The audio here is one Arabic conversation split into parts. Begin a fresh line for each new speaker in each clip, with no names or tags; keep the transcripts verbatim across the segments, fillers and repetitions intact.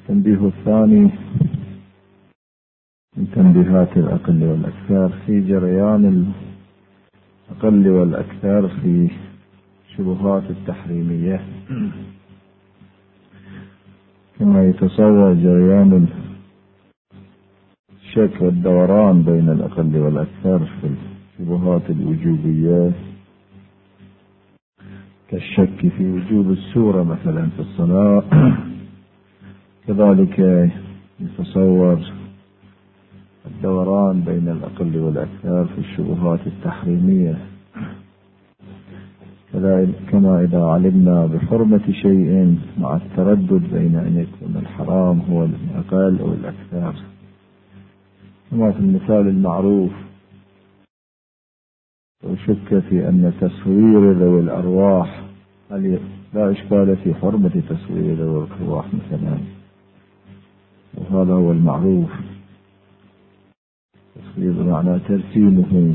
التنبيه الثاني من تنبيهات الأقل والأكثر في جريان الأقل والأكثر في شبهات التحريمية، كما يتصور جريان الشك والدوران بين الأقل والأكثر في الشبهات الوجوبية، كالشك في وجوب السورة مثلا في الصلاة. كذلك يتصور الدوران بين الأقل والأكثر في الشبهات التحريمية، كما إذا علمنا بحرمة شيء مع التردد بين أن يكون الحرام هو الأقل أو الأكثر، كما في المثال المعروف: وشك في أن تصوير ذوي الأرواح، هل لا إشكال في حرمة تصوير ذوي الأرواح مثلا، وهذا هو المعروف، تصوير بمعنى ترسيمه.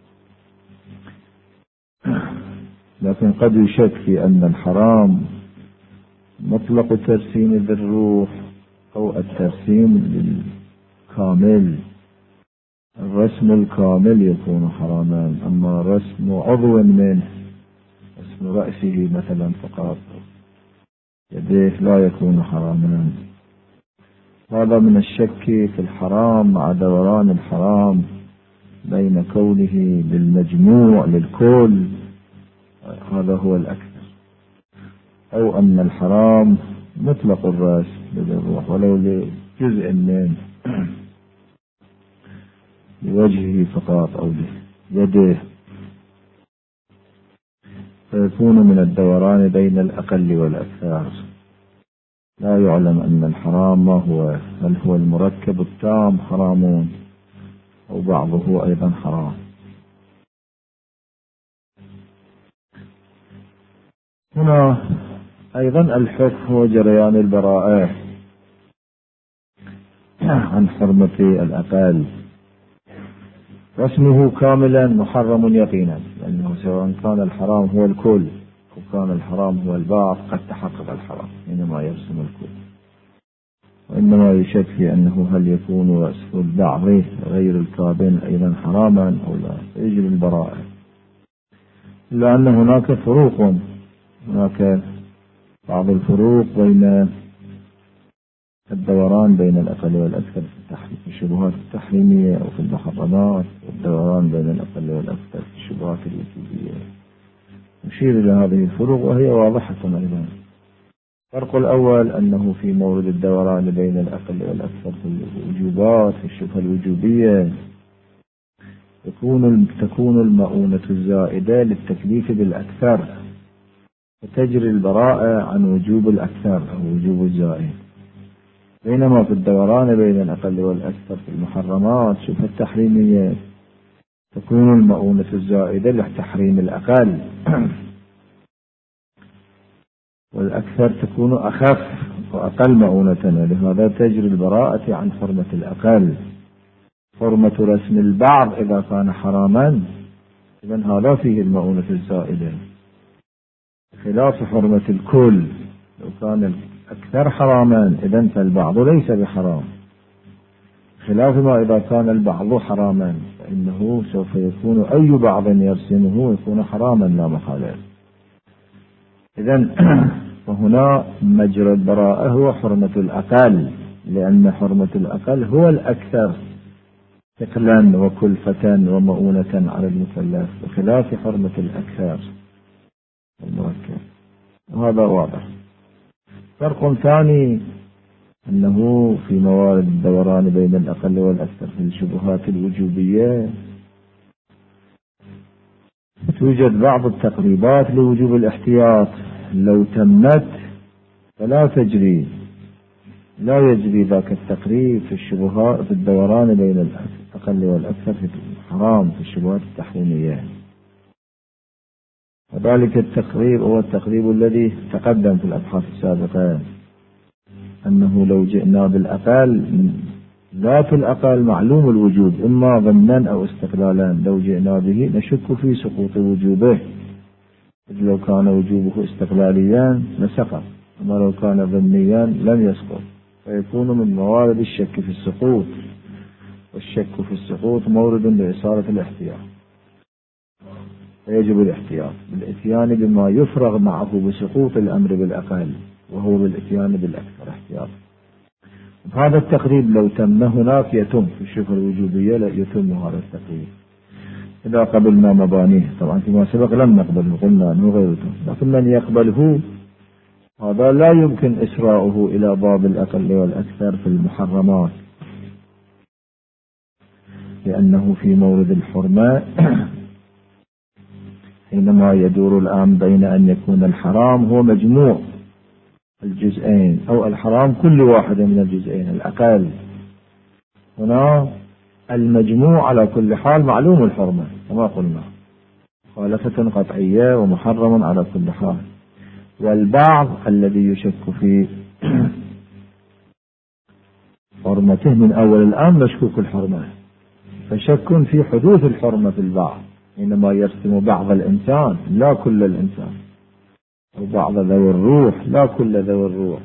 لكن قد يشك في أن الحرام مطلق ترسيم ذي الروح أو الترسيم الكامل، الرسم الكامل يكون حراما، أما رسم عضو منه، رسم رأسه مثلا فقط، يديه، لا يكون حراما. هذا من الشك في الحرام مع دوران الحرام بين كونه للمجموع للكل، هذا هو الأكثر، أو أن الحرام مطلق الرسم للروح ولو لجزء منه، لوجهه فقط أو ليده، فيكون من الدوران بين الأقل والأكثر. لا يعلم أن الحرام ما هو، هل هو المركب التام حرام أو بعضه أيضا حرام. هنا أيضا الحكم هو جريان البراءة عن حرمة الأقل، رسمه كاملا محرم يقينا، لأنه سواء كان الحرام هو الكل أو كان الحرام هو البعض قد تحقق الحرام حينما يرسم الكل. وإنما يشك في أنه هل يكون رسم البعض غير الكامل أيضا حراما أو لا، فيجب البراءة، إلا أن هناك فروق، هناك بعض الفروق بين الدوران بين الأقل والأكثر في الشبهات التحريمية أو في المحرمات، والدوران بين الأقل والأكثر في الشبهات الوجوبية. نشير إلى هذه الفروق وهي واضحة أيضا. الفرق الأول أنه في مورد الدوران بين الأقل والأكثر في الوجوبات، في الشبهة الوجوبية، يكون تكون المؤونة الزائدة للتكليف بالأكثر، فتجري البراءة عن وجوب الأكثر أو وجوب الزائد. بينما في الدوران بين الأقل والأكثر في المحرمات شبهة التحريمية تكون المؤونة الزائدة لتحريم الأقل، والأكثر تكون أخف وأقل مؤونة، ولهذا تجري البراءة عن حرمة الأقل. حرمة رسم البعض إذا كان حراما إذن هذا فيه المؤونة الزائدة، خلاف حرمة الكل. لو كان الأكثر حراما إذن فالبعض ليس بحرام، خلاف ما إذا كان البعض حراما فإنه سوف يكون أي بعض يرسمه يكون حراما لا محالة. إذن فهنا مجرى البراءة هو حرمة الأقل، لأن حرمة الأقل هو الأكثر ثقلا وكلفة ومؤونة على المكلف، بخلاف حرمة الأكثر المركب، وهذا واضح. فرق ثاني أنه في موارد الدوران بين الأقل والأكثر في الشبهات الوجوبية توجد بعض التقريبات لوجوب الاحتياط، لو تمت فلا تجري، لا يجري ذاك التقريب في الشبهات في الدوران بين الأقل والأكثر في الحرام في الشبهات التحريمية. وذلك التقريب هو التقريب الذي تقدم في الأبحاث السابقة، أنه لو جئنا بالأقل، ذات الأقل معلوم الوجوب إما ضمنا أو استقلالا، لو جئنا به نشك في سقوط وجوبه، لو كان وجوبه استقلاليا لسقط، أما لو كان ضمنيا لم يسقط. فيكون من موارد الشك في السقوط، والشك في السقوط مورد لإثارة الاحتياط، فيجب الاحتياط بالإتيان بما يفرغ معه بسقوط الأمر بالأقل، وهو بالإتيان بالأكثر احتياط. هذا التقريب لو تم هناك يتم في الشبهة الوجوبية، لا يتم هذا التقريب إذا قبلنا مبانيه. طبعا فيما سبق لم نقبله، قلنا أنه غير يتم، لكن من يقبله هذا لا يمكن إسراؤه إلى باب الأقل والأكثر في المحرمات، لأنه في مورد الحرمة حينما يدور الآن بين أن يكون الحرام هو مجموع الجزئين أو الحرام كل واحد من الجزئين الأقل، هنا المجموع على كل حال معلوم الحرمة كما قلنا، مخالفة قطعية ومحرم على كل حال. والبعض الذي يشك في حرمته من أول الآن مشكوك الحرمة، فشك في حدوث الحرمة في البعض حينما يرسم بعض الإنسان لا كل الإنسان، أو بعض ذوي الروح لا كل ذوي الروح.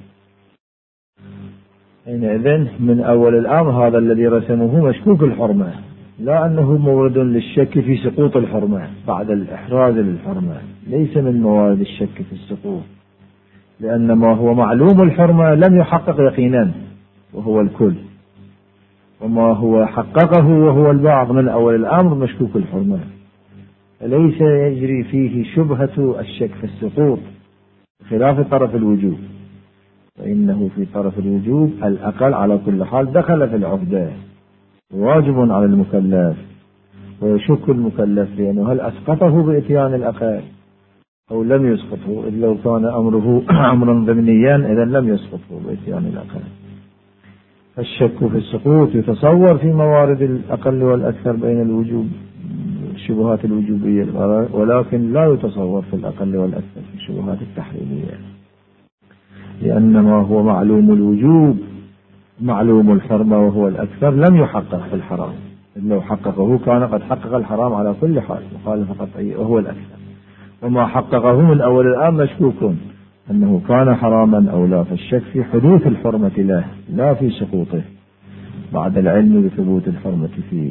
حينئذ من أول الأمر هذا الذي رسمه مشكوك الحرمة، لا أنه مورد للشك في سقوط الحرمة بعد الإحراز للحرمة، ليس من موارد الشك في السقوط، لأن ما هو معلوم الحرمة لم يحقق يقينا وهو الكل، وما هو حققه وهو البعض من أول الأمر مشكوك الحرمة، فليس يجري فيه شبهة الشك في السقوط خلاف طرف الوجوب، فإنه في طرف الوجوب الأقل على كل حال دخل في العهدة، واجب على المكلف، ويشك المكلف لأنه هل أسقطه بإتيان الأقل أو لم يسقطه، إذ لو كان أمره أمرا ضمنيا إذا لم يسقطه بإتيان الأقل. فالشك في السقوط يتصور في موارد الأقل والأكثر بين الوجوب الشبهات الوجوبية، ولكن لا يتصور في الأقل والأكثر في الشبهات التحريمية، لأن ما هو معلوم الوجوب معلوم الحرمة وهو الأكثر لم يحقق في الحرام، لو حققه كان قد حقق الحرام على كل حال مخالفة قطعية وهو الأكثر، وما حققه من أول الآن مشكوك أنه كان حراما أو لا، فالشك في حدوث الحرمة له لا في سقوطه بعد العلم بثبوت الحرمة فيه.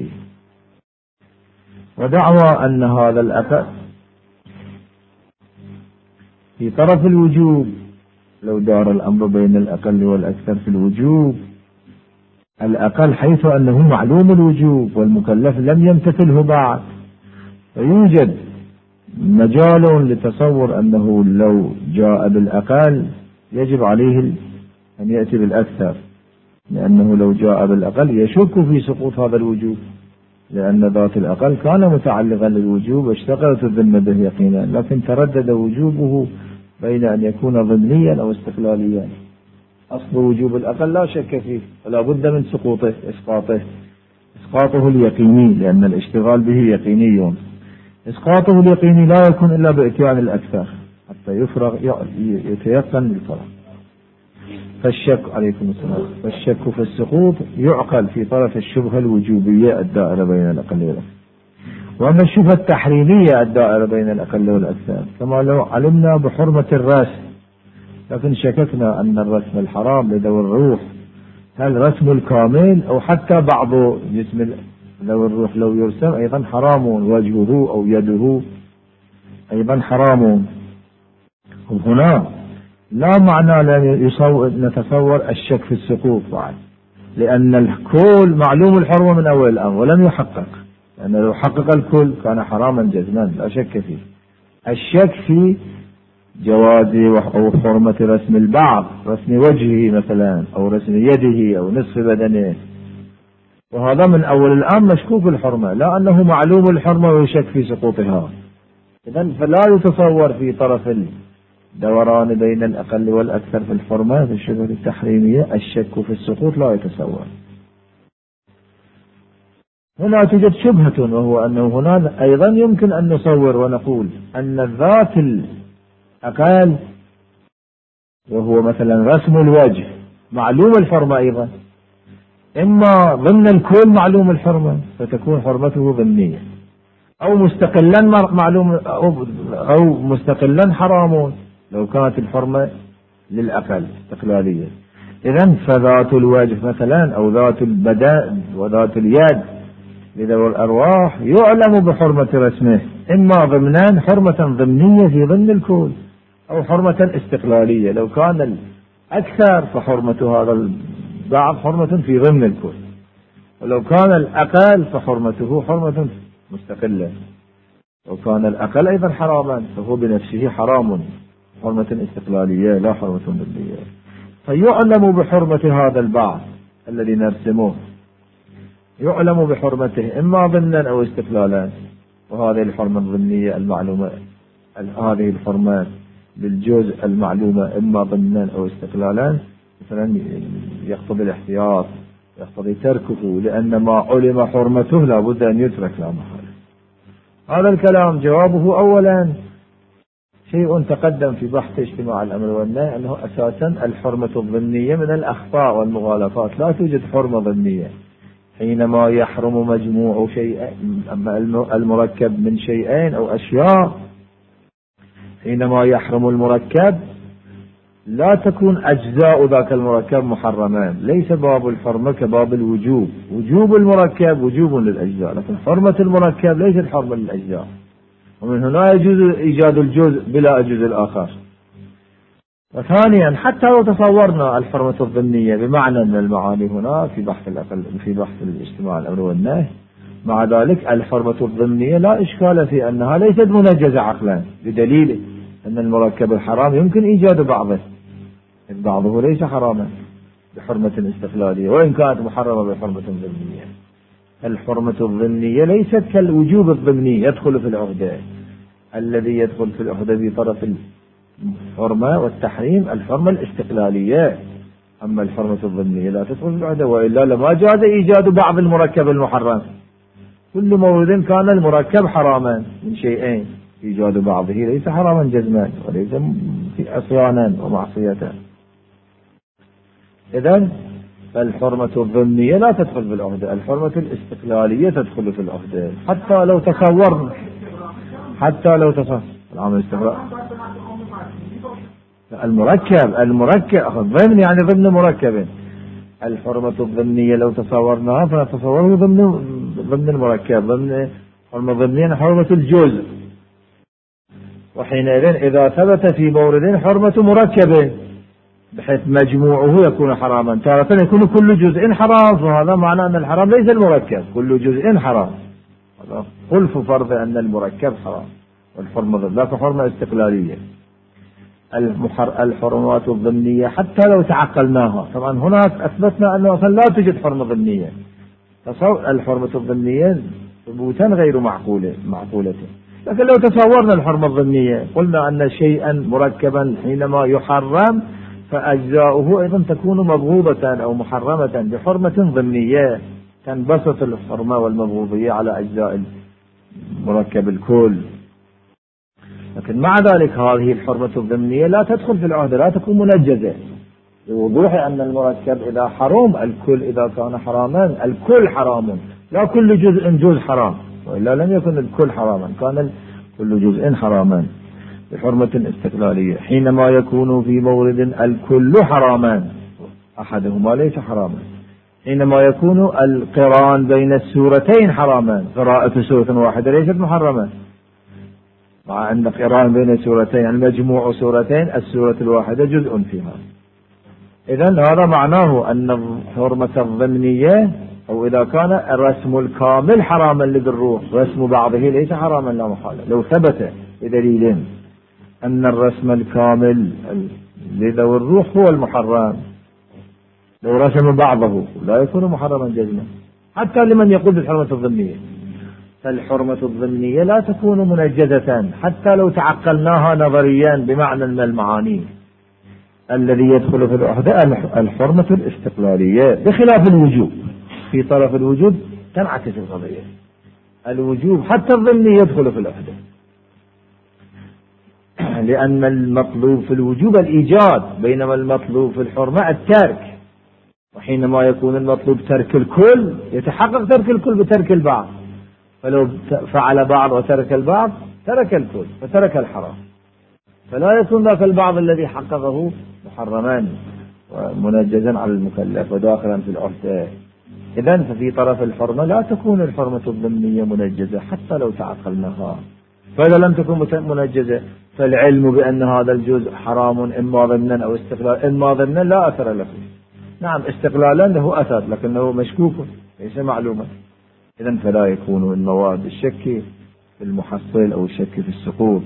ودعوى أن هذا الأقل في طرف الوجوب، لو دار الأمر بين الأقل والأكثر في الوجوب، الأقل حيث أنه معلوم الوجوب والمكلف لم يمتثله بعد، فيوجد مجال لتصور أنه لو جاء بالأقل يجب عليه أن يأتي بالأكثر، لأنه لو جاء بالأقل يشك في سقوط هذا الوجوب، لأن ذات الأقل كان متعلقا للوجوب واشتغلت الذمة به يقينا، لكن تردد وجوبه بين أن يكون ضمنيا أو استقلاليا. أصل وجوب الأقل لا شك فيه ولا بد من سقوطه إسقاطه إسقاطه اليقيني، لأن الاشتغال به يقيني، إسقاطه اليقيني لا يكون إلا بإتيان الأكثر حتى يفرغ يتيقن بالفرق. فالشك عليكم السلام فالشك في السقوط يعقل في طرف الشبهة الوجوبية الدائرة بين الأقل والأكثر، وأما الشبهة التحريمية الدائرة بين الأقل والأكثر، كما لو علمنا بحرمة الرسم لكن شككنا أن الرسم الحرام لذوي الروح هل رسم الكامل أو حتى بعض جسم ذوي الروح لو يرسم أيضا حرام، وجهه أو يده أيضا حرام. وهنا لا معنى لأن نتصور الشك في السقوط بعد، لأن الكل معلوم الحرمة من أول الأمر ولم يحقق، لأن لو حقق الكل كان حراما جزما لا شك فيه. الشك في جواز أو حرمة رسم البعض، رسم وجهه مثلا أو رسم يده أو نصف بدنه، وهذا من أول الآن مشكوك الحرمة، لا أنه معلوم الحرمة ويشك في سقوطها. إذن فلا يتصور في طرف الدوران بين الأقل والأكثر في الحرمة في الشبهة التحريمية الشك في السقوط لا يتصور. هنا توجد شبهة، وهو أنه هنا أيضا يمكن أن نصور ونقول أن الذات الأقل وهو مثلا رسم الوجه معلوم الحرمة أيضا، إما ضمن الكل معلوم الحرمة فتكون حرمته ضمنية، أو مستقلا معلوم أو مستقلا حرام لو كانت الحرمة للأقل استقلالية. إذن فذات الوجه مثلا أو ذات البدن وذات اليد لذوي الأرواح يعلم بحرمة رسمه، إما ضمنا حرمة ضمنية في ضمن الكل أو حرمة استقلالية. لو كان الأكثر فحرمة هذا البعض حرمة في ضمن الكل، ولو كان الأقل فحرمته حرمة مستقلة. لو كان الأقل أيضا حراما فهو بنفسه حرام، حرمة استقلالية لا حرمة ضمنية. فيعلم بحرمة هذا البعض الذي نرسمه، يعلم بحرمته إما ضمنا أو استقلالا. وهذه الحرمة الضمنية المعلومة، هذه الحرمات بالجزء المعلومة إما ضمنا أو استقلالا مثلا يقتضي الاحتياط، يقتضي تركه، لأن ما علم حرمته لا بد أن يترك لا محالة. هذا الكلام جوابه أولا شيء تقدم في بحث اجتماع الأمر والنهي، أنه أساسا الحرمة الضمنية من الأخطاء والمغالطات، لا توجد حرمة ضمنية. حينما يحرم مجموع شيء المركب من شيئين أو أشياء، حينما يحرم المركب لا تكون أجزاء ذاك المركب محرمان. ليس باب الحرمة كباب الوجوب، وجوب المركب وجوب للأجزاء، لكن حرمة المركب ليست حرمة للأجزاء. ومن هنا يجوز إيجاد الجزء بلا الجزء الآخر. وثانيا حتى لو تصورنا الحرمة الضمنية بمعنى من المعاني هنا في بحث الأقل في بحث الاجتماع الأمر والنهي، مع ذلك الحرمة الضمنية لا إشكال في أنها ليست منجزة عقلا، بدليل أن المركب الحرام يمكن إيجاد بعضه، بعضه ليس حراما بحرمة استقلالية وإن كانت محرمة بحرمة ضمنية. الحرمة الضمنية ليست كالوجوب الضمني يدخل في العهدة. الذي يدخل في العهدة في طرف الحرمة والتحريم الحرمة الاستقلالية، أما الحرمة الضمنية لا تدخل في العهدة، وإلا لما جاز إيجاد بعض المركب المحرم. كل مورد كان المركب حراما من شيئين، إيجاد بعضه ليس حراما جزما وليس في عصيانا ومعصية. إذن الحرمة الضمنية لا تدخل في العهدة، الحرمة الاستقلالية تدخل في العهدة. حتى لو تصورنا حتى لو تصور العمل الاستقلال المركب المركب ضمن يعني ضمن مركب. الحرمة الضمنية لو تصورناها فنتصوره ضمن ضمن المركب، ضمن حرمة ضمنية حرمة الجزء. وحينئذ إذا ثبت في مورد حرمة مركب بحيث مجموعه يكون حراما، تارة يكون كل جزء حرام، فهذا معنى أن الحرام ليس المركب، كل جزء حرام. خلف فرض أن المركب حرام والحرمة لا حرمة استقلالية. الحرمات الضمنية حتى لو تعقلناها، طبعا هناك أثبتنا أنه أصلا لا توجد حرمة ضمنية. تصور الحرمة الضمنية ثبوتا غير معقولة معقولة لكن لو تصورنا الحرمة الضمنية قلنا أن شيئا مركبا حينما يحرم فأجزاؤه أيضا تكون مبغوضة أو محرمة بحرمة ضمنية، تنبسط الحرمة والمبغوضية على أجزاء المركب الكل. لكن مع ذلك هذه الحرمة الضمنية لا تدخل في العهدة، لا تكون منجزة، لوضوح أن المركب إذا حرم الكل، إذا كان حراما الكل حرام، لا كل جزء جزء حرام، وإلا لم يكن الكل حراما، كان كل جزء حراما بحرمة استقلالية. حينما يكون في مورد الكل حراما أحدهما ليس حراما، حينما يكون القران بين السورتين حراما، قراءة سورة واحدة ليست محرمة، مع أن قران بين سورتين يعني مجموع سورتين السورة الواحدة جزء فيها. إذن هذا معناه أن الحرمة الضمنية أو إذا كان الرسم الكامل حراما للروح، رسم بعضه ليس حراما لا محالة لو ثبت بدليل أن الرسم الكامل لذوي الروح هو المحرم، لو رسم بعضه لا يكون محرما جزما حتى لمن يقول بالحرمة الضمنية. فالحرمة الضمنية لا تكون منجزة حتى لو تعقلناها نظريا بمعنى من المعاني. الذي يدخل في العهدة الحرمة الاستقلالية بخلاف الوجوب. في طرف الوجوب تنعكس القضية، الوجوب حتى الضمني يدخل في العهدة، لأن المطلوب في الوجوب الإيجاد، بينما المطلوب في الحرمة الترك. وحينما يكون المطلوب ترك الكل يتحقق ترك الكل بترك البعض، فلو فعل بعض وترك البعض ترك الكل فترك الحرام، فلا يكون ذاك البعض الذي حققه محرمان. ومنجزا على المكلف وداخلا في العهدة. إذن ففي طرف الحرمة لا تكون الحرمة الضمنية منجزة حتى لو تعقلناها. فإذا لم تكن منجزة فالعلم بأن هذا الجزء حرام إما ضمنا أو استقلالا، إما ضمنا لا أثر له. نعم استقلالا له أثر لكنه مشكوك ليس معلوما. إذن فلا يكون المواد الشك في المحصل أو الشك في السقوط.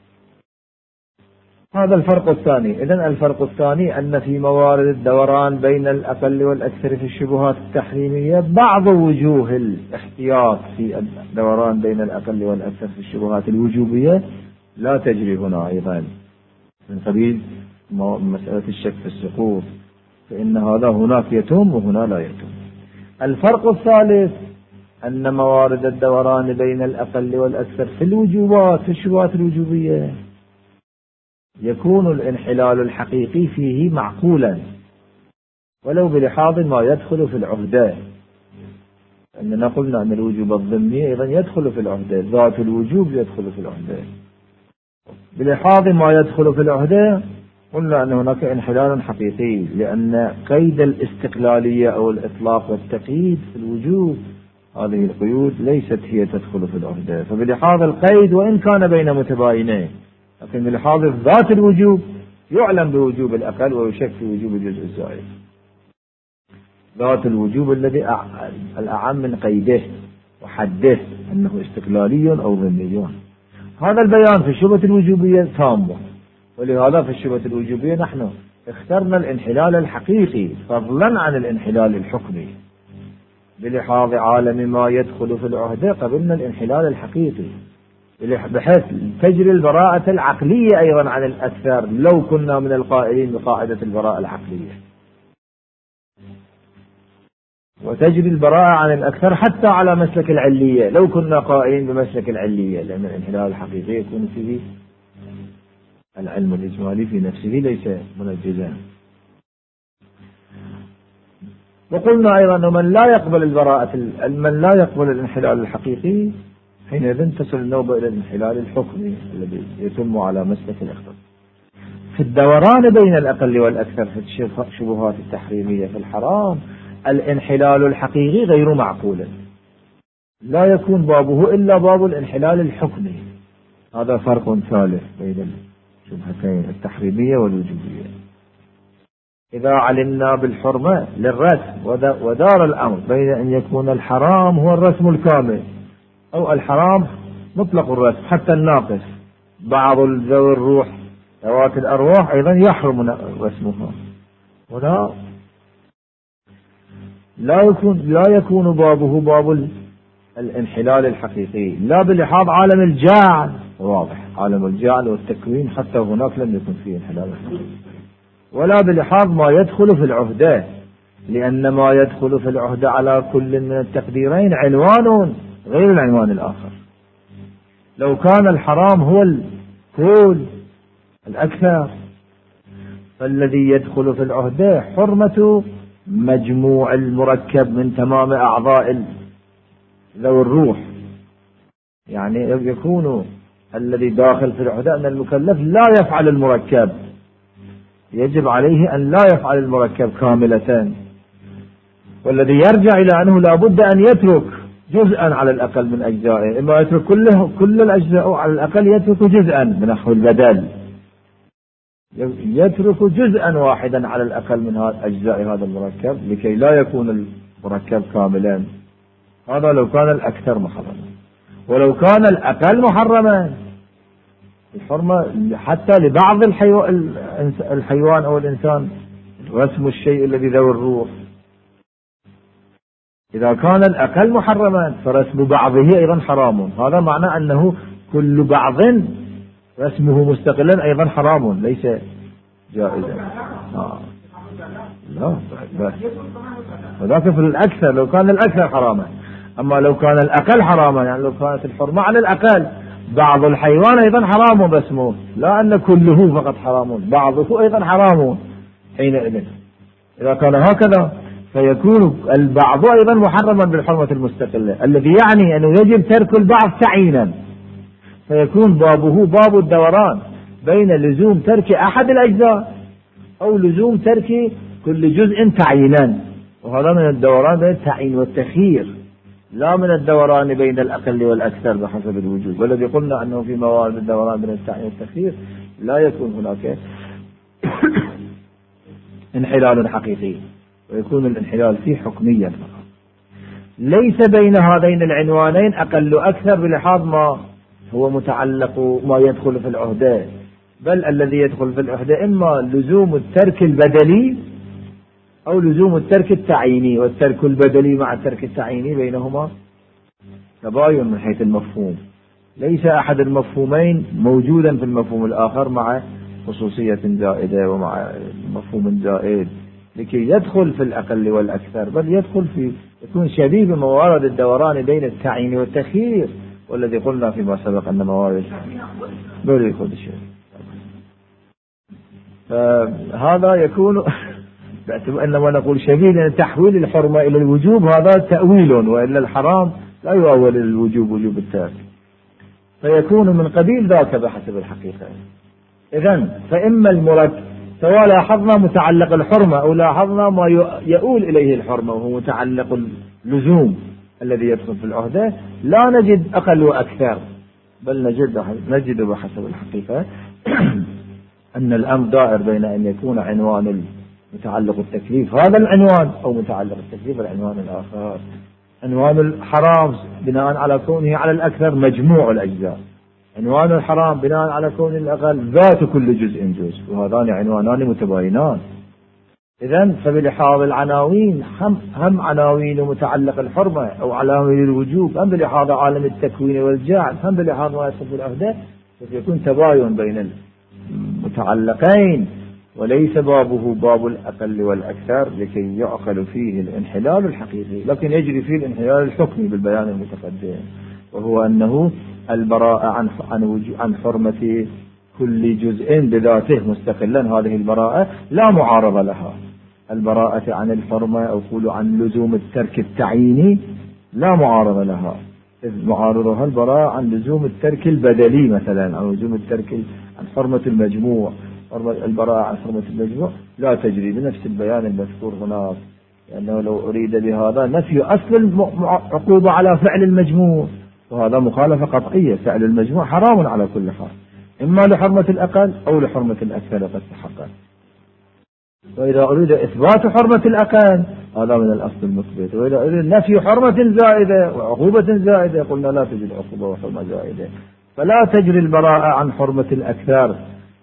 هذا الفرق الثاني. إذن الفرق الثاني أن في موارد الدوران بين الأقل والأكثر في الشبهات التحريمية بعض وجوه الاحتياط في الدوران بين الأقل والأكثر في الشبهات الوجوبية لا تجري هنا أيضا من قبيل مسألة الشك في السقوط، فإن هذا هناك يتم وهنا لا يتم. الفرق الثالث أن موارد الدوران بين الأقل والأكثر في الوجوبات في الشبهات الوجوبية يكون الانحلال الحقيقي فيه معقولا ولو بلحاظ ما يدخل في العهدة. أننا قلنا أن الوجوب الضمني أيضا يدخل في العهدة، ذات الوجوب يدخل في العهدة. بلحاظ ما يدخل في العهدة قلنا أن هناك انحلال حقيقي، لأن قيد الاستقلالية أو الإطلاق والتقييد في الوجوب هذه القيود ليست هي تدخل في العهدة. فبلحاظ القيد وإن كان بين متباينين، لكن بلحاظ ذات الوجوب يعلم بوجوب الأقل ويشك في وجوب الجزء الزائد. ذات الوجوب الذي الأعم من قيده وحده أنه استقلالي أو ضمني. هذا البيان في الشبهة الوجوبية تام، ولهذا في الشبهة الوجوبية نحن اخترنا الانحلال الحقيقي فضلا عن الانحلال الحكمي. بلحاظ عالم ما يدخل في العهدة قبلنا الانحلال الحقيقي، بحيث تجري البراءة العقلية أيضا عن الأكثر لو كنا من القائلين بقاعدة البراءة العقلية، وتجري البراءة عن الأكثر حتى على مسلك العلية لو كنا قائلين بمسلك العلية، لأن الانحلال الحقيقي يكون فيه العلم الإجمالي في نفسه ليس منجزا. وقلنا أيضا أنه من لا يقبل البراءة من لا يقبل الانحلال الحقيقي حينئذ تصل النوبة إلى الانحلال الحكمي الذي يتم على مسلك الاختصاص. في الدوران بين الأقل والأكثر في الشبهات التحريمية في الحرام الانحلال الحقيقي غير معقول، لا يكون بابه إلا باب الانحلال الحكمي. هذا فرق ثالث بين الشبهتين التحريمية والوجوبية. إذا علمنا بالحرمة للرسم ودار الأمر بين أن يكون الحرام هو الرسم الكامل أو الحرام مطلق الرسم حتى الناقص، بعض ذوي الروح ذوات الأرواح أيضا يحرم رسمها، ولا لا يكون لا يكون بابه باب الانحلال الحقيقي، لا بلحاظ عالم الجعل واضح، عالم الجعل والتكوين حتى هناك لم يكن فيه انحلال حقيقي، ولا بلحاظ ما يدخل في العهدة، لأن ما يدخل في العهدة على كل من التقديرين عنوان غير العنوان الآخر. لو كان الحرام هو الكل الأكثر فالذي يدخل في العهدة حرمة مجموع المركب من تمام أعضاء ذوي الروح، يعني يكون الذي داخل في العهدة أن المكلف لا يفعل المركب، يجب عليه أن لا يفعل المركب كاملة، والذي يرجع إلى أنه لا بد أن يترك جزءا على الأقل من أجزائه، إما يترك كله كل الأجزاء على الأقل يترك جزءا من نحو البدل، يترك جزءا واحدا على الأقل من أجزاء هذا المركب لكي لا يكون المركب كاملا. هذا لو كان الأكثر محرما، ولو كان الأقل محرما الحرمة حتى لبعض الحيوان, الحيوان أو الإنسان رسم الشيء الذي ذوي الروح، إذا كان الأقل محرما فرسم بعضه أيضا حرام. هذا معنى أنه كل بعض رسمه مستقلا أيضا حرام ليس جائزا. آه. لا بس وذاك في الأكثر لو كان الأكثر حراما، أما لو كان الأقل حراما يعني لو كانت الحرمة على الأقل بعض الحيوان أيضا حرام رسمه، لا أن كله فقط حرام، بعضه أيضا حرام. حينئذ إذا كان هكذا فيكون البعض أيضا محرما بالحرمة المستقلة، الذي يعني أنه يجب ترك البعض تعيينا، فيكون بابه باب الدوران بين لزوم ترك أحد الأجزاء أو لزوم ترك كل جزء تعيينا، وهذا من الدوران بين التعيين والتخيير، لا من الدوران بين الأقل والأكثر بحسب الوجود. والذي قلنا أنه في موارد الدوران بين التعيين والتخيير لا يكون هناك انحلال حقيقي، ويكون الانحلال فيه حكميا فقط. ليس بين هذين العنوانين أقل أكثر بلحاظ ما هو متعلق ما يدخل في العهدة، بل الذي يدخل في العهدة إما لزوم الترك البدلي أو لزوم الترك التعييني، والترك البدلي مع الترك التعييني بينهما تباين من حيث المفهوم. ليس أحد المفهومين موجودا في المفهوم الآخر مع خصوصية زائدة ومع مفهوم زائد لكي يدخل في الأقل والأكثر، بل يدخل في يكون شبيه بموارد الدوران بين التعيين والتخيير، والذي قلنا فيما سبق أن موارد بل يكون شيء. فهذا يكون باعتبار أنما نقول شبيه لأن تحويل الحرمة إلى الوجوب هذا تأويل، وإلا الحرام لا يؤول الوجوب وجوب الترك، فيكون من قبيل ذاك بحسب الحقيقة. إذن فإما المراد سواء لاحظنا متعلق الحرمة أو لاحظنا ما يؤول إليه الحرمة وهو متعلق اللزوم الذي يدخل في العهدة، لا نجد أقل وأكثر، بل نجد نجد بحسب الحقيقة أن الأمر دائر بين أن يكون عنوان متعلق التكليف هذا العنوان، أو متعلق التكليف العنوان الآخر. عنوان الحرام بناء على كونه على الأكثر مجموع الأجزاء، عنوان الحرام بناء على كون الأقل ذات كل جزء جزء، وهذان عنوانان متباينان. إذن فبلحاظ العناوين هم, هم عناوين متعلق الحرمة أو عناوين الوجوب، هم بلحاظ عالم التكوين والجعل، هم بلحاظ ما يصف العهدة، يكون تباين بين المتعلقين، وليس بابه باب الأقل والأكثر لكي يعقل فيه الانحلال الحقيقي، لكن يجري فيه الانحلال الحكمي بالبيان المتقدم، وهو أنه البراءة عن عن عن حرمة كل جزء بذاته مستقلا. هذه البراءة لا معارضة لها. البراءة عن الحرمة أو قولوا عن لزوم الترك التعييني لا معارضة لها، إذ معارضها البراءة عن لزوم الترك البدلي مثلا، أو لزوم الترك عن حرمة المجموع. البراءة عن حرمة المجموع لا تجري بنفس البيان المذكور هناك، لأنه لو أريد بهذا نفي أصل العقوبة على فعل المجموع، وهذا مخالفة قطعية. فعل المجموع حرام على كل حال، إما لحرمة الأقل أو لحرمة الأكثر قد تحقق. وإذا أريد إثبات حرمة الأقل هذا من الأصل المثبت، وإذا أريد نفي حرمة زائدة وعقوبة زائدة قلنا لا تجد عقوبة وحرمة زائدة، فلا تجري البراءة عن حرمة الأكثر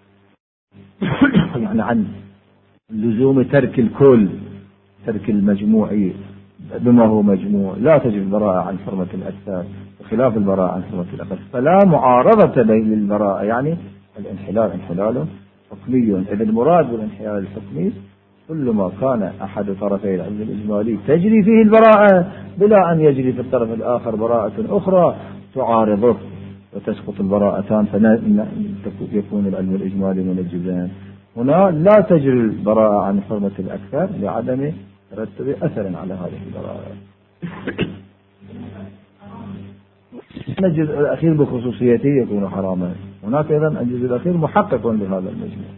يعني عن لزوم ترك الكل، ترك المجموعي بما هو مجموع، لا تجري البراءة عن حرمة الأكثر بخلاف البراءة عن حرمة الأقل. فلا معارضة بين البراءة، يعني الانحلال انحلال حكمي. إذا المراد بالانحلال الحكمي كل ما كان أحد طرفي العلم الإجمالي تجري فيه البراءة بلا أن يجري في الطرف الآخر براءة أخرى تعارضه وتسقط البراءتان، فيكون العلم الإجمالي من الجزئين. هنا لا تجري البراءة عن حرمة الأكثر لعدم ترتب أثر على هذه البراءة. الجزء الأخير بخصوصيته يكون حراما. هناك أيضا الجزء الأخير محقق لهذا المجموع.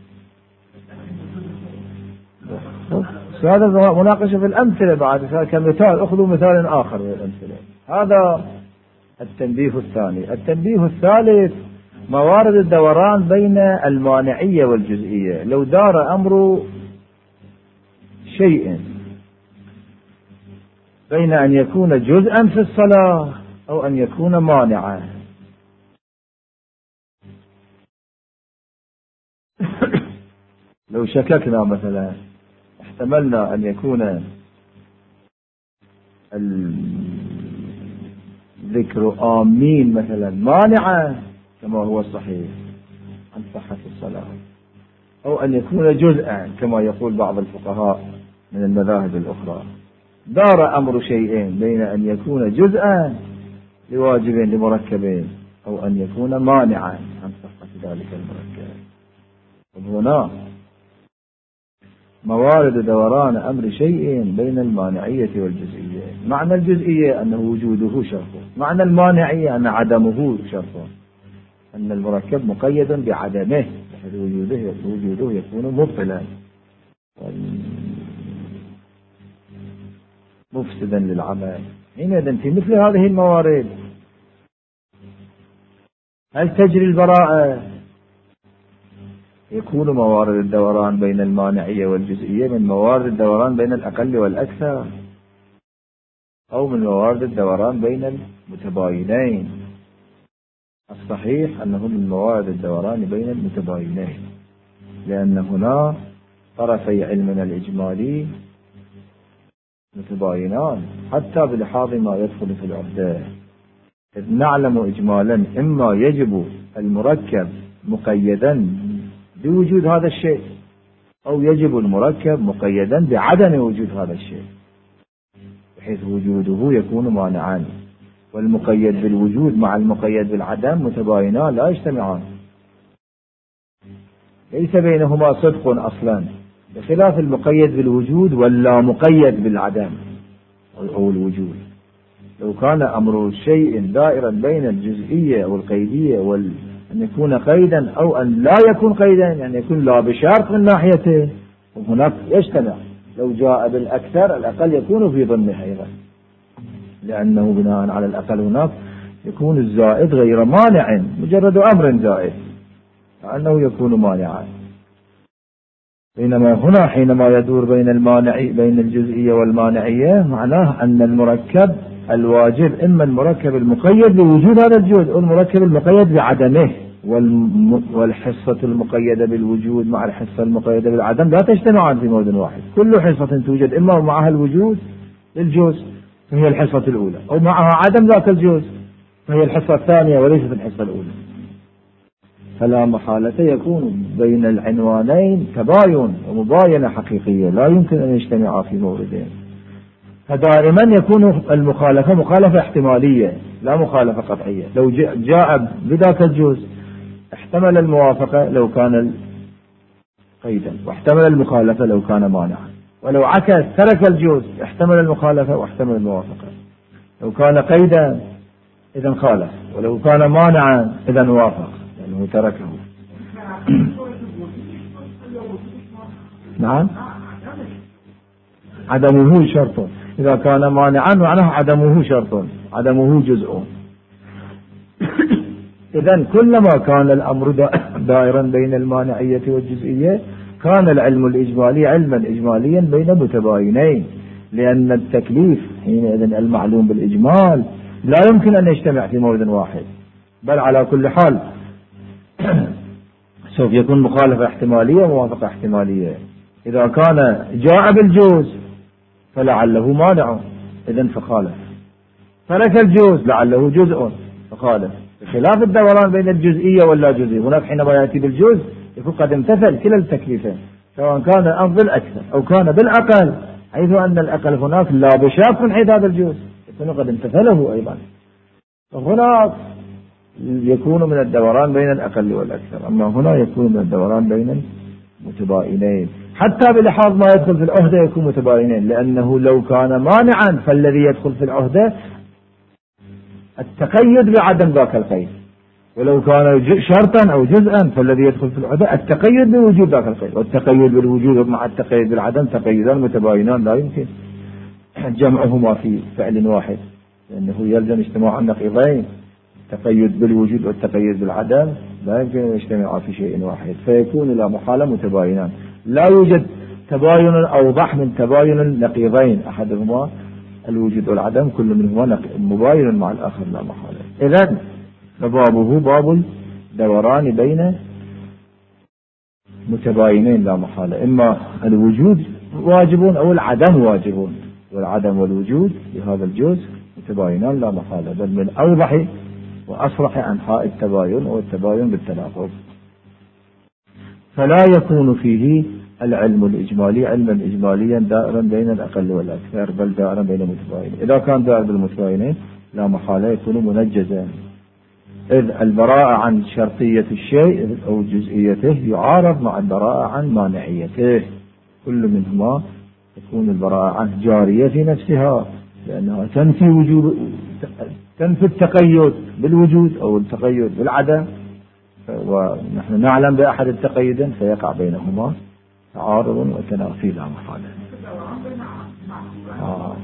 هذا مناقشة في الأمثلة بعد كمثال. أخذوا مثال آخر من الأمثلة. هذا التنبيه الثاني. التنبيه الثالث موارد الدوران بين المانعية والجزئية. لو دار أمر شيء بين أن يكون جزءا في الصلاة أو أن يكون مانعا، لو شككنا مثلا احتملنا أن يكون الذكر آمين مثلا مانعا كما هو الصحيح عن صحة الصلاة، أو أن يكون جزءا كما يقول بعض الفقهاء من المذاهب الأخرى. دار أمر شيئين بين أن يكون جزءا لواجب لمركبين أو أن يكون مانعا عن صحة ذلك المركب. وهنا موارد دوران أمر شيء بين المانعية والجزئية. معنى الجزئية أنه وجوده شرط، معنى المانعية أن عدمه شرط، أن المركب مقيد بعدمه بحيث وجوده وجوده يكون مبطلا. مفسدا للعمل. حينئذ في مثل هذه الموارد هل تجري البراءة؟ يكون موارد الدوران بين المانعية والجزئية من موارد الدوران بين الأقل والأكثر، أو من موارد الدوران بين المتباينين. الصحيح أنه من موارد الدوران بين المتباينين، لأن هنا طرفي علمنا الإجمالي متباينان حتى بلحاظ ما يدخل في العهدة. إذ نعلم إجمالا إما يجب المركب مقيدا بوجود هذا الشيء، أو يجب المركب مقيدا بعدم وجود هذا الشيء، بحيث وجوده يكون مانعا، والمقيد بالوجود مع المقيد بالعدم متباينان لا يجتمعان، ليس بينهما صدق أصلا، بخلاف المقيد بالوجود واللا مقيد بالعدم أو الوجود. لو كان أمر شيء دائرا بين الجزئية أو القيدية وال أن يكون قيدا أو أن لا يكون قيدا، يعني يكون لا بشرط من ناحيته، وهناك يجتمع. لو جاء بالأكثر الأقل يكون في ضمنه أيضا، لأنه بناء على الأقل هناك يكون الزائد غير مانع، مجرد أمر زائد لأنه يكون مانعا. بينما هنا حينما يدور بين المانعي بين الجزئية والمانعية، معناه أن المركب الواجب إما المركب المقيد بوجود هذا الجزء، أو المركب المقيد بعدمه، والحصة المقيدة بالوجود مع الحصة المقيدة بالعدم لا تجتمعان في موضع واحد. كل حصة توجد إما معها الوجود للجزء فهي الحصة الأولى، أو معها عدم ذاك الجزء فهي الحصة الثانية وليست الحصة الأولى. فلا محالة يكون بين العنوانين تباين ومباينة حقيقية لا يمكن أن يجتمعا في موردين. فدائما يكون المخالفة مخالفة احتمالية لا مخالفة قطعية. لو جاء بذاك الجزء احتمل الموافقة لو كان قيدا، واحتمل المخالفة لو كان مانعا، ولو عكس ترك الجزء احتمل المخالفة واحتمل الموافقة. لو كان قيدا إذا خالف، ولو كان مانعا إذا وافق لأنه تركه. نعم، عدمه شرط. إذا كان مانعا معناه عدمه شرط، عدمه جزء. إذن كلما كان الأمر دائرا بين المانعية والجزئية كان العلم الإجمالي علما إجماليا بين متباينين، لأن التكليف حينئذ المعلوم بالإجمال لا يمكن أن يجتمع في مورد واحد، بل على كل حال سوف يكون مخالفة احتمالية وموافقة احتمالية. إذا كان جاء بالجوز فلعله مانع إذن فخالف، ترك الجوز لعله جزء فخالف، بخلاف الدوران بين الجزئية واللا جزئية. هناك حينما يأتي بالجوز يكون قد امتثل كلا التكليفين، سواء كان أفضل أكثر أو كان بالأقل، حيث أن الأقل هناك لا بشاك من حيث هذا الجوز يكون قد امتثله أيضا. فهناك يكون من الدوران بين الأقل والأكثر، أما هنا يكون من الدوران بين المتباينين. حتى بلحاظ ما يدخل في العهدة يكون متباينين، لأنه لو كان مانعا فالذي يدخل في العهدة التقيد بعدم ذاك القيد، ولو كان شرطا أو جزءا فالذي يدخل في العهدة التقيد بوجود ذاك القيد. والتقيد بالوجود مع التقيد بالعدم تقيدان متباينان لا يمكن جمعهما في فعل واحد، لأنه يلزم اجتماع النقيضين، التقيد بالوجود والتقيد بالعدم لا يمكن أن يجتمعا في شيء واحد، فيكون لا محالة متباينان. لا يوجد تباين أوضح من تباين النقيضين، أحدهما الوجود والعدم كل منهما مباين مع الآخر لا محالة. إذن فبابه باب الدوران بين متباينين لا محالة، إما الوجود واجبون أو العدم واجبون، والعدم والوجود بهذا الجزء متباينان لا محالة، بل من أوضح وأصرح أنحاء التباين والتباين بالتناقض. فلا يكون فيه العلم الإجمالي علما إجماليا دائرا بين الأقل والأكثر، بل دائرا بين المتباينين. إذا كان دائر بالمتباينين لا محالة يكون منجزا، إذ البراءة عن شرطية الشيء أو جزئيته يعارض مع البراءة عن مانعيته. كل منهما تكون البراءة عنه جارية في نفسها، لأنها تنفي وجود تنفي التقيد بالوجود أو التقيد بالعدم، ونحن نعلم بأحد التقيدين فيقع بينهما تعارض وتنافي لا محالة. آه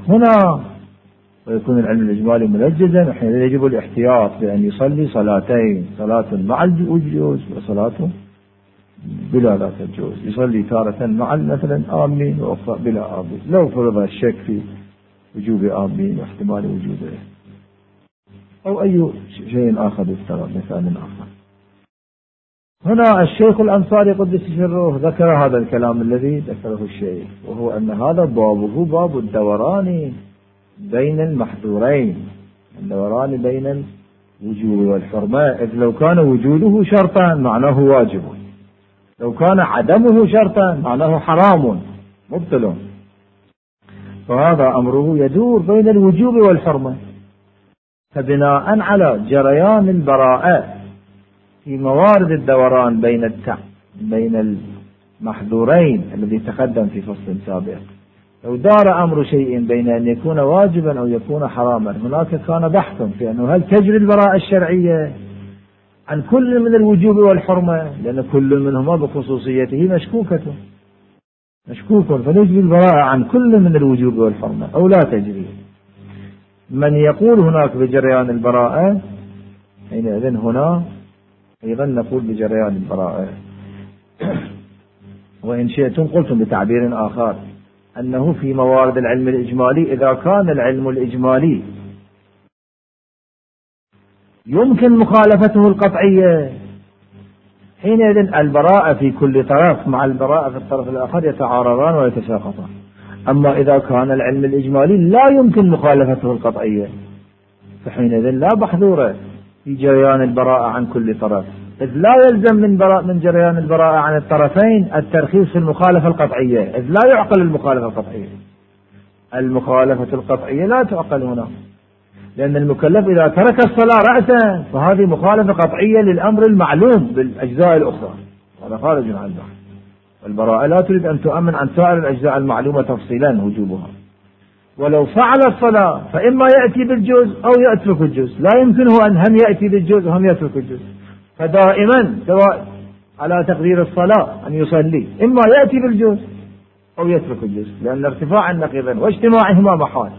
هنا ويكون العلم الإجمالي منجزا، حين يجب الاحتياط بأن يصلي صلاتين، صلاة مع الجوز وصلاة بلا لا تجوز، يصلي تارة مع مثلا آمين وأخرى بلا آمين، لو فرض الشك في وجوب آمين واحتمال وجوده أو أي شيء آخر يفترض مثال آخر. هنا الشيخ الأنصاري قدس سره ذكر هذا الكلام الذي ذكره الشيخ، وهو أن هذا بابه باب الدوران بين المحذورين، الدوران بين الوجوب والحرمة، إذ لو كان وجوده شرطا معناه واجب، لو كان عدمه شرطا معناه حرام مبطل، فهذا أمره يدور بين الوجوب والحرمة. فبناء على جريان البراءة في موارد الدوران بين التع... بين المحذورين الذي تقدم في فصل سابق، لو دار أمر شيء بين أن يكون واجبا أو يكون حراما، هناك كان بحث في أنه هل تجري البراءة الشرعية عن كل من الوجوب والحرمة، لأن كل منهما بخصوصيته مشكوكة مشكوك، فنجري البراءة عن كل من الوجوب والحرمة أو لا تجري. من يقول هناك بجريان البراءة، حينئذ هنا أيضا نقول بجريان البراءة. وإن شئتم قلتم بتعبير آخر أنه في موارد العلم الإجمالي، إذا كان العلم الإجمالي يمكن مخالفته القطعية، حينئذ البراءة في كل طرف مع البراءة في الطرف الآخر يتعارضان ويتساقطان. أما إذا كان العلم الإجمالي لا يمكن مخالفته القطعية، فحينئذ لا محذور في جريان البراءة عن كل طرف، إذ لا يلزم من براء من جريان البراءة عن الطرفين الترخيص في المخالفة القطعية، إذ لا يعقل المخالفة القطعية. المخالفة القطعية لا تعقل هنا، لأن المكلف إذا ترك الصلاة رأسا فهذه مخالفة قطعية للأمر المعلوم بالأجزاء الأخرى، هذا خارج عن البحث. والبراءة لا تريد أن تؤمن عن سائر الأجزاء المعلومة تفصيلا وجوبها. ولو فعل الصلاة فإما يأتي بالجزء أو يترك الجزء، لا يمكنه أن هم يأتي بالجزء وهم يترك الجزء، فدائما سواء على تقدير الصلاة أن يصلي إما يأتي بالجزء أو يترك الجزء، لأن ارتفاع النقيضين واجتماعهما محال،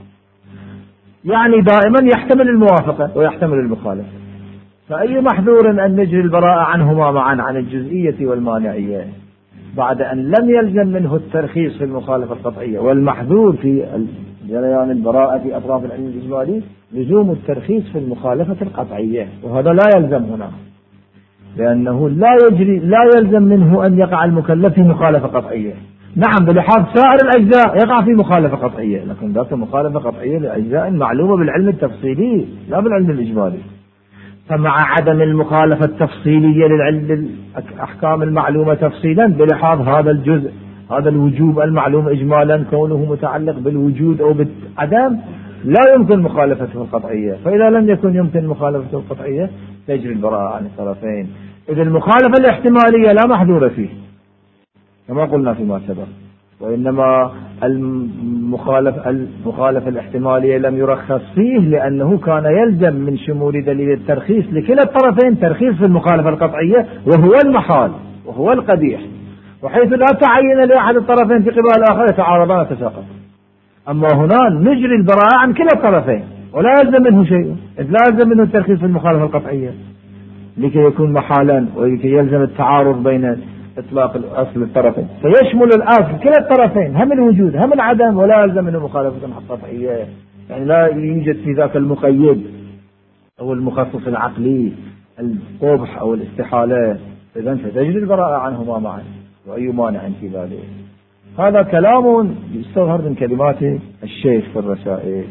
يعني دائما يحتمل الموافقة ويحتمل المخالفة. فأي محذور أن نجري البراءة عنهما معا عن الجزئية والمانعية بعد أن لم يلزم منه الترخيص في المخالفة القطعية. والمحذور في جريان البراءة في أطراف العلم الإجمالي لزوم الترخيص في المخالفة القطعية، وهذا لا يلزم هنا، لأنه لا يجري لا يلزم منه أن يقع المكلف في مخالفة قطعية. نعم بلحاظ سائر الأجزاء يقع في مخالفة قطعية، لكن ذات مخالفة قطعية لأجزاء معلومة بالعلم التفصيلي لا بالعلم الإجمالي. فمع عدم المخالفة التفصيلية للعلم الأحكام المعلومة تفصيلا بلحاظ هذا الجزء، هذا الوجوب المعلوم إجمالا كونه متعلق بالوجود أو بالعدم، لا يمكن مخالفته القطعية. فإذا لم يكن يمكن مخالفته القطعية تجري البراءة عن الطرفين. إذا المخالفة الاحتمالية لا محذور فيه كما قلنا فيما سبق، وإنما المخالفة المخالفة الاحتمالية لم يرخص فيه لأنه كان يلزم من شمول دليل الترخيص لكلا الطرفين ترخيص في المخالفة القطعية، وهو المحال وهو القبيح، وحيث لا تعين لأحد الطرفين في قبال الآخر يتعارضان وتساقطان. أما هنا نجري البراءة عن كلا الطرفين ولا يلزم منه شيء، إذ لا يلزم منه الترخيص في المخالفة القطعية لكي يكون محالا ولكي يلزم التعارض بين إطلاق الأصل الطرفين، فيشمل الأصل كلا الطرفين هم الوجود هم العدم، ولا يلزم منه مخالفة قطعية، يعني لا يوجد في ذاك المقيد أو المخصص العقلي القبح أو الاستحالة، إذن فتجري البراءة عنهما معا، وأي مانع في ذلك. هذا كلام يستظهر من كلمات الشيخ في الرسائل،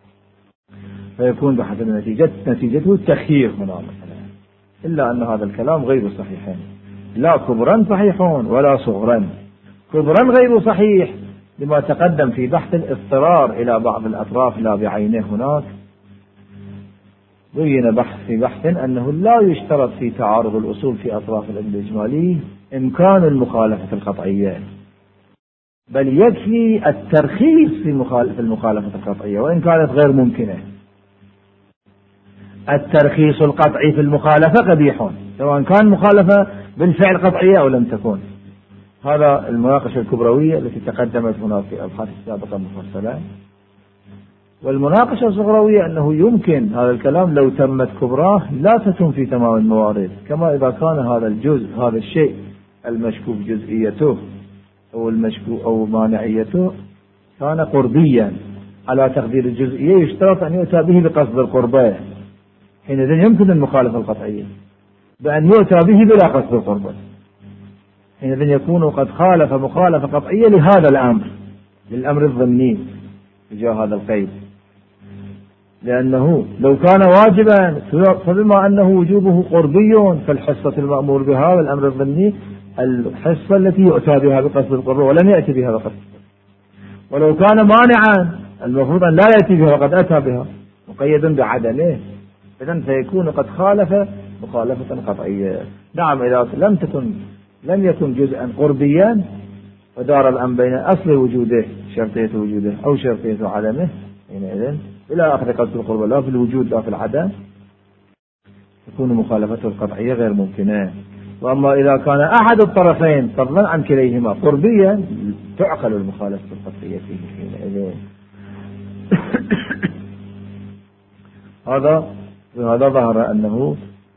فيكون بحسب نتيجة نتيجته التخيير هنا مثلا، إلا أن هذا الكلام غير صحيح، لا كبرا صحيح ولا صغرا. كبرا غير صحيح لما تقدم في بحث الاضطرار إلى بعض الأطراف لا بعينه. هناك بين بحث في بحث أنه لا يشترط في تعارض الأصول في أطراف العلم الإجمالي إمكان المخالفة القطعية، بل يكفي الترخيص في المخالفة القطعية وإن كانت غير ممكنة. الترخيص القطعي في المخالفة قبيح سواء كان مخالفة بالفعل قطعية أو لم تكن. هذا المناقشة الكبروية التي تقدمت هنا في الأبحاث السابقة المفصلة، والمناقشة الصغروية أنه يمكن هذا الكلام لو تمت كبراه لا تتم في تمام الموارد، كما إذا كان هذا الجزء هذا الشيء المشكوك جزئيته أو المشكوك أو مانعيته كان قربيا على تقدير الجزئية، يشترط أن يؤتى به بقصد القربة، حينئذ يمكن المخالفة القطعية بأن يؤتى به بلا قصد القربة، حينئذ يكون قد خالف مخالفة قطعية لهذا الأمر، للأمر الضمني تجاه هذا القيد، لأنه لو كان واجبا فبما أنه وجوبه قربي فالحصة المأمور بها والأمر الضمني الحصة التي يؤتى بها بقصد القربة ولم يأتي بها بقصد القربة، ولو كان مانعا المفروض أن لا يأتي بها وقد أتى بها مقيد بعدمه، إذن فيكون قد خالف مخالفة قطعية. نعم إذا لم تكن لم يكن جزءا قربيا ودار الأمر بين أصل وجوده شرطية وجوده أو شرطية عدمه، حينئذ إلى آخر قصد القربة لا في الوجود لا في العدم تكون مخالفته القطعية غير ممكنة. وأما إذا كان أحد الطرفين فضلا عن كليهما قربيا تعقل المخالفة القطعية فيه حينئذ. هذا هذا ظهر أنه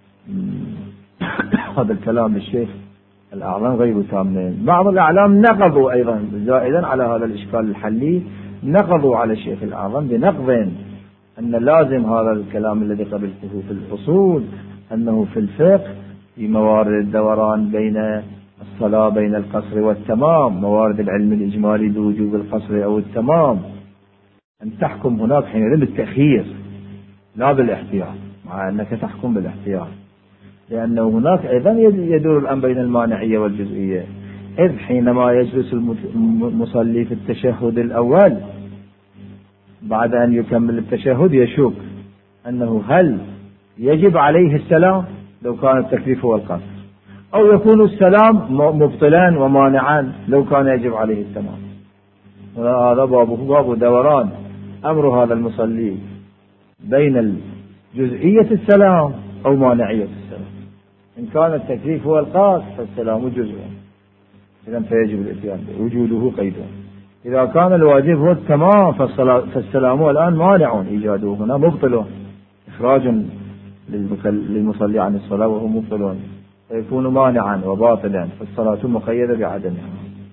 هذا الكلام الشيخ الأعلام غير تام. بعض الأعلام نقضوا أيضا زائدا على هذا الإشكال الحلي، نقضوا على الشيخ الأعظم بنقض أن لازم هذا الكلام الذي قبلته في الأصول أنه في الفقه في موارد الدوران بين الصلاة بين القصر والتمام، موارد العلم الإجمالي بوجوب القصر أو التمام، أن تحكم هناك حينئذ بالتأخير لا بالاحتياط، مع أنك تحكم بالاحتياط، لأنه هناك أيضا يدور الأمر بين المانعية والجزئية، إذ حينما يجلس المصلي في التشهد الأول بعد أن يكمل التشهد يشك أنه هل يجب عليه السلام لو كان التكليف هو القصر، أو يكون السلام مبطلا ومانعا لو كان يجب عليه التمام. هذا بابه باب دوران أمر هذا المصلي بين جزئية السلام أو مانعية السلام. إن كان التكليف هو القصر فالسلام جزء، إذن فيجب الاتيان وجوده قيد. إذا كان الواجب هو التمام فالسلام الآن مانع، إيجاده هنا مبطل، إخراج للمصلي عن الصلاة وهو مبطل، فيكون مانعا وباطلا، فالصلاة مقيدة بعدمها.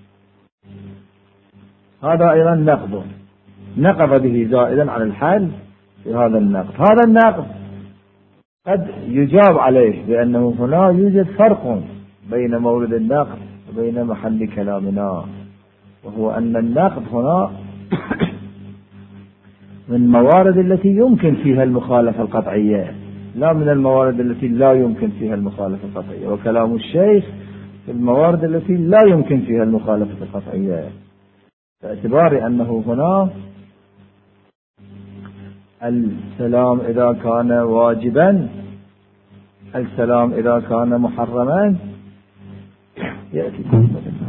هذا أيضا نقض نقض به زائدا على الحال في هذا النقض. هذا النقض قد يجاب عليه بأنه هنا يوجد فرق بين مورد النقض وبين محل كلامنا، وهو أن النقض هنا من موارد التي يمكن فيها المخالفة القطعية لا من الموارد التي لا يمكن فيها المخالفة القطعية، وكلام الشيخ في الموارد التي لا يمكن فيها المخالفة القطعية، باعتبار أنه هنا السلام إذا كان واجبا السلام إذا كان محرما يأتي